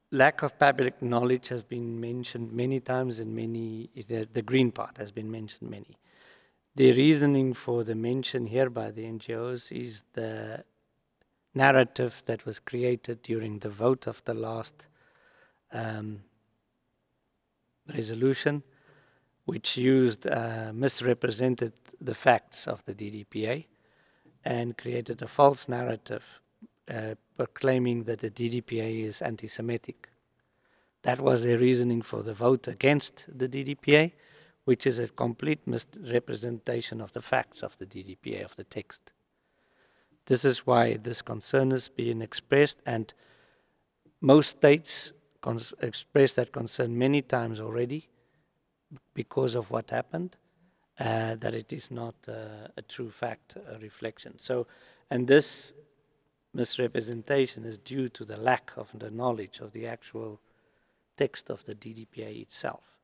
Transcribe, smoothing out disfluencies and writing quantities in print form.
lack of public knowledge has been mentioned many times in the green part has been mentioned many. The reasoning for the mention here by the NGOs is the narrative that was created during the vote of the last um, resolution, which misrepresented the facts of the DDPA and created a false narrative proclaiming that the DDPA is anti-Semitic. That was their reasoning for the vote against the DDPA, which is a complete misrepresentation of the facts of the DDPA, of the text. This is why this concern is being expressed, and most states expressed that concern many times already because of what happened, that it is not a true fact, a reflection. So, and this misrepresentation is due to the lack of the knowledge of the actual text of the DDPA itself.